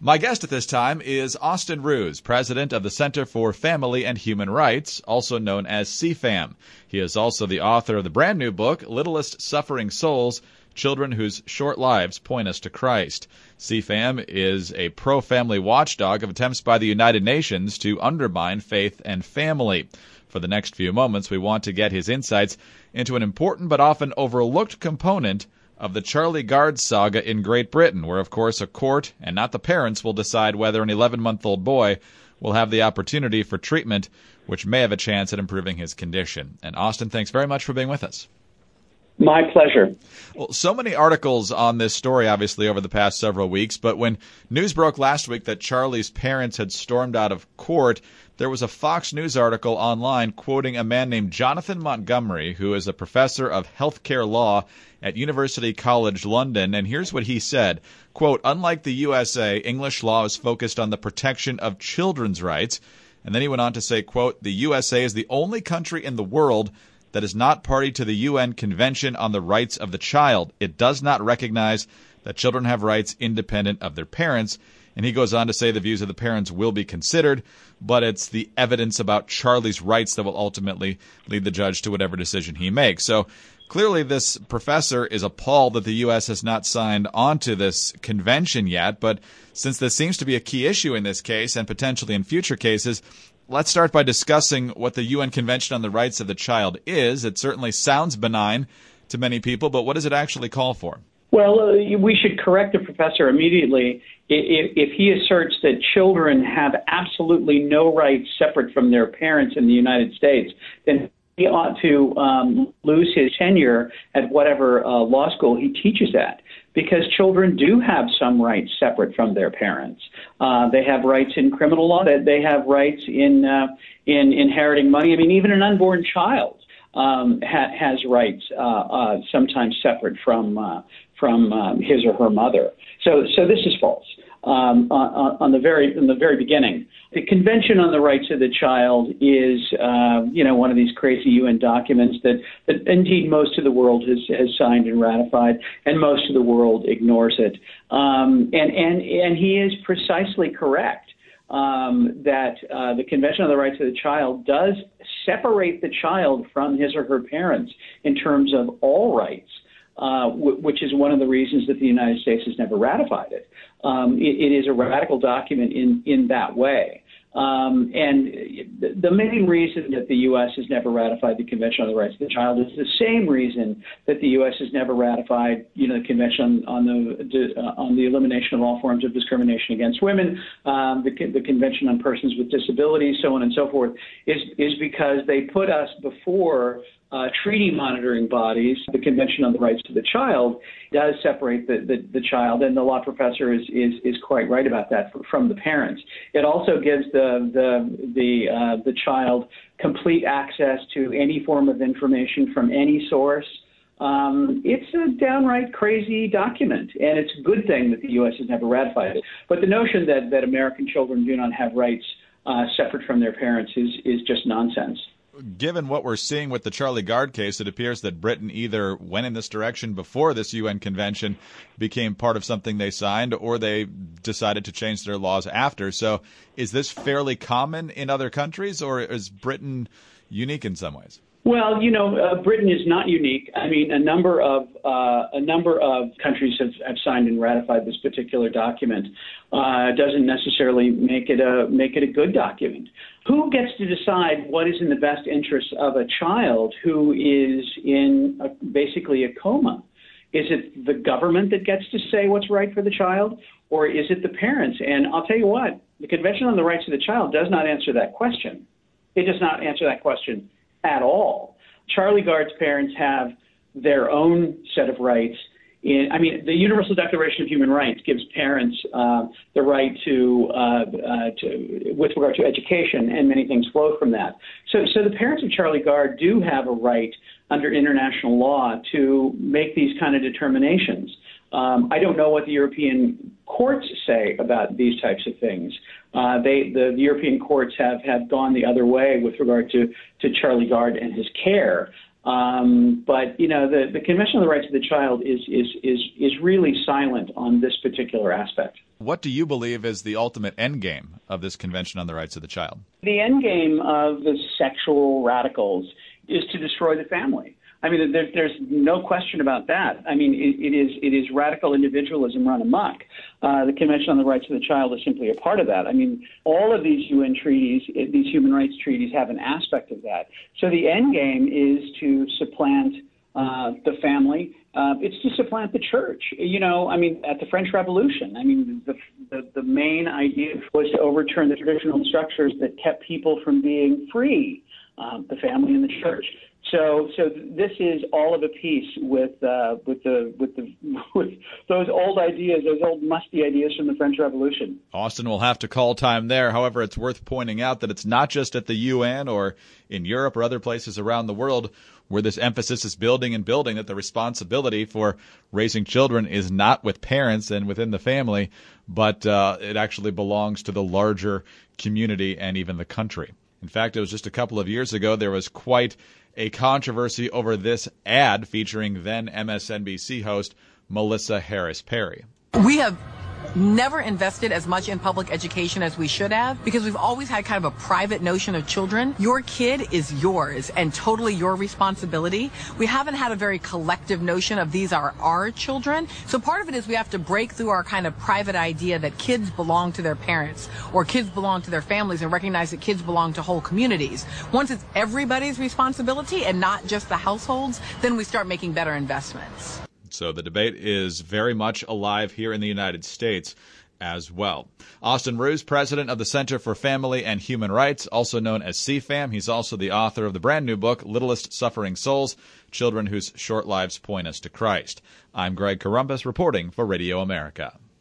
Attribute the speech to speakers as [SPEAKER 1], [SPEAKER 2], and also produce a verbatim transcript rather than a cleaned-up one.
[SPEAKER 1] My guest at this time is Austin Ruse, president of the Center for Family and Human Rights, also known as C FAM. He is also the author of the brand new book, Littlest Suffering Souls, Children Whose Short Lives Point Us to Christ. C FAM is a pro-family watchdog of attempts by the United Nations to undermine faith and family. For the next few moments, we want to get his insights into an important but often overlooked component of the Charlie Gard saga in Great Britain, where, of course, a court and not the parents will decide whether an eleven-month-old boy will have the opportunity for treatment, which may have a chance at improving his condition. And Austin, thanks very much for being with us.
[SPEAKER 2] My pleasure.
[SPEAKER 1] Well, so many articles on this story, obviously, over the past several weeks, but when news broke last week that Charlie's parents had stormed out of court, there was a Fox News article online quoting a man named Jonathan Montgomery, who is a professor of healthcare law at University College London, and here's what he said, quote, "Unlike the U S A, English law is focused on the protection of children's rights." And then he went on to say, quote, "The U S A is the only country in the world that is not party to the U N Convention on the Rights of the Child. It does not recognize that children have rights independent of their parents." And he goes on to say the views of the parents will be considered, but it's the evidence about Charlie's rights that will ultimately lead the judge to whatever decision he makes. So clearly this professor is appalled that the U S has not signed onto this convention yet, but since this seems to be a key issue in this case and potentially in future cases, let's start by discussing what the U N Convention on the Rights of the Child is. It certainly sounds benign to many people, but what does it actually call for?
[SPEAKER 2] Well, uh, we should correct the professor immediately. If, if he asserts that children have absolutely no rights separate from their parents in the United States, then he ought to um, lose his tenure at whatever uh, law school he teaches at, because children do have some rights separate from their parents. Uh, they have rights in criminal law. They have rights in uh, in inheriting money. I mean, even an unborn child um, ha- has rights uh, uh, sometimes separate from uh, from um, his or her mother. So, so this is false. Um, on, on the very in the very beginning, the Convention on the Rights of the Child is, uh, you know, one of these crazy U N documents that, that indeed most of the world has, has signed and ratified, and most of the world ignores it. Um, and and and he is precisely correct um, that uh, the Convention on the Rights of the Child does separate the child from his or her parents in terms of all rights. Uh, w- which is one of the reasons that the United States has never ratified it. Um, it, it is a radical document in, in that way. Um, and the, the main reason that the U S has never ratified the Convention on the Rights of the Child is the same reason that the U S has never ratified, you know, the Convention on the uh, on the elimination of all forms of discrimination against women, um, the, the Convention on Persons with Disabilities, so on and so forth, is is because they put us before Uh, treaty monitoring bodies. The Convention on the Rights of the Child does separate the, the, the child, and the law professor is is, is quite right about that, from the parents. It also gives the the the uh, the child complete access to any form of information from any source. Um, it's a downright crazy document, and it's a good thing that the U S has never ratified it. But the notion that, that American children do not have rights uh, separate from their parents is is just nonsense.
[SPEAKER 1] Given what we're seeing with the Charlie Gard case, it appears that Britain either went in this direction before this U N convention became part of something they signed, or they decided to change their laws after. So is this fairly common in other countries, or is Britain unique in some ways?
[SPEAKER 2] Well, you know, uh, Britain is not unique. I mean, a number of uh, a number of countries have, have signed and ratified this particular document. Uh, doesn't necessarily make it a make it a good document. Who gets to decide what is in the best interest of a child who is in a, basically a coma? Is it the government that gets to say what's right for the child, or is it the parents? And I'll tell you what, the Convention on the Rights of the Child does not answer that question. It does not answer that question at all. Charlie Gard's parents have their own set of rights. In, I mean, the Universal Declaration of Human Rights gives parents uh, the right to, uh, uh, to, with regard to education, and many things flow from that. So, so the parents of Charlie Gard do have a right under international law to make these kind of determinations. Um, I don't know what the European courts say about these types of things. Uh, they, the, the European courts have, have gone the other way with regard to, to Charlie Gard and his care. Um, but, you know, the, the Convention on the Rights of the Child is, is, is, is really silent on this particular aspect.
[SPEAKER 1] What do you believe is the ultimate end game of this Convention on the Rights of the Child?
[SPEAKER 2] The end game of the sexual radicals is to destroy the family. I mean, there, there's no question about that. I mean, it, it is it is radical individualism run amok. Uh, the Convention on the Rights of the Child is simply a part of that. I mean, all of these U N treaties, these human rights treaties, have an aspect of that. So the end game is to supplant uh, the family. Uh, it's to supplant the church. You know, I mean, at the French Revolution, I mean, the, the, the main idea was to overturn the traditional structures that kept people from being free, um, the family and the church. So, so this is all of a piece with uh, with the with the with those old ideas, those old musty ideas from the French Revolution.
[SPEAKER 1] Austin will have to call time there. However, it's worth pointing out that it's not just at the U N or in Europe or other places around the world where this emphasis is building and building, that the responsibility for raising children is not with parents and within the family, but uh, it actually belongs to the larger community and even the country. In fact, it was just a couple of years ago there was quite a controversy over this ad featuring then M S N B C host Melissa Harris Perry.
[SPEAKER 3] We have never invested as much in public education as we should have because we've always had kind of a private notion of children. Your kid is yours and totally your responsibility. We haven't had a very collective notion of these are our children. So part of it is we have to break through our kind of private idea that kids belong to their parents or kids belong to their families and recognize that kids belong to whole communities. Once it's everybody's responsibility and not just the households, then we start making better investments.
[SPEAKER 1] So the debate is very much alive here in the United States as well. Austin Ruse, president of the Center for Family and Human Rights, also known as C FAM. He's also the author of the brand new book, Littlest Suffering Souls, Children Whose Short Lives Point Us to Christ. I'm Greg Corombos reporting for Radio America.